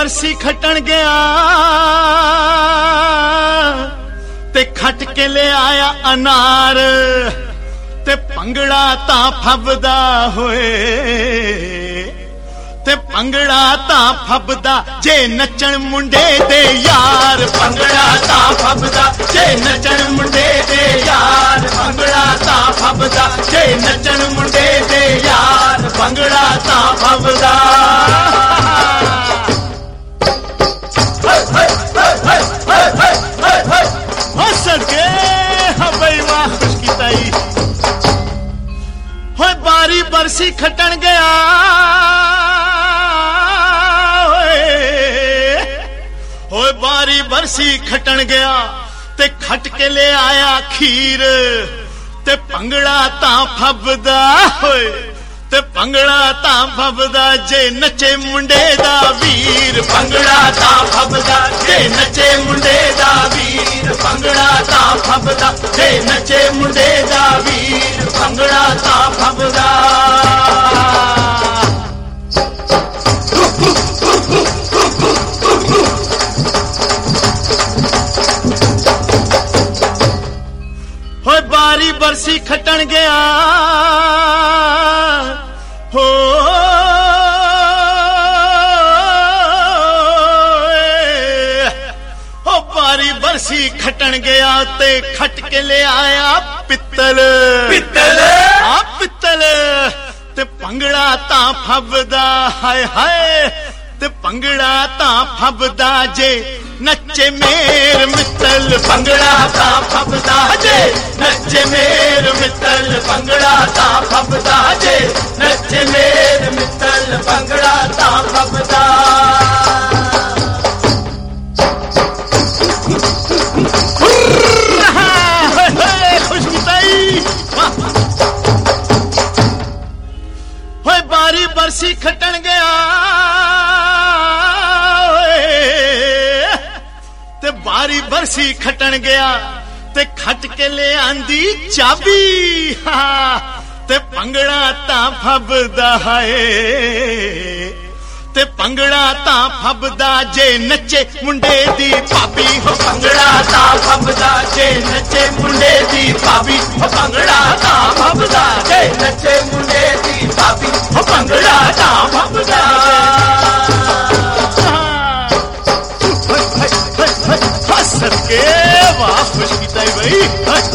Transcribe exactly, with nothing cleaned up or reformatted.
बरसी खटन गया ते खट के ले आया अनार ते भंगड़ा तां फबदा होए ते भंगड़ा तां फबदा जे नचण मुंडे दे यार भंगड़ा तां फबदा जे नचण मुंडे दे यार भंगड़ा तां फबदा जे नचण मुंडे दे यार भंगड़ा तां फबदा सदके हबई वाह खुश कीताई होए बारी बरसी खटन गया होए बारी बरसी खटन गया ते खट के ले आया खीर ते भंगड़ा तां फबदा होए ते भंगड़ा तां फबदा जे नचे मुंडे दा वीर भंगड़ा तां फबदा जे नचे मुंडे दा वीर भंगड़ा तां फबदा जे नचे मुंडे दा वीर भंगड़ा तां फबदा होए बारी बरसी खटन गया हो हो बारी बरसी खटन गया ते खट के ले आया पित्तल पित्तल आ पित्तल ते भंगड़ा तां फबदा हाय हाय ते भंगड़ा तां फबदा जे नचे मेर मित्तल भंगड़ा तां फबदा जे नचे मेर मित्तल भंगड़ा तां फबदा जे नचे मेर मित्तल भंगड़ा तां फबदा खुश कीताई होए बारी बरसी खटन गया ते बारी बरसी खटन गया ते खट के ले आंदी चाबी ते भंगड़ा तां फबदा है ते भंगड़ा तां फबदा जे नचे मुंडे दी भाभी हो भंगड़ा तां फबदा जे नचे मुंडे दी भाभी हो भंगड़ा तां फबदा जे नचे मुंडे दी भाभी हो भंगड़ा तां फबदा सदके वाह खुश कीताई भाई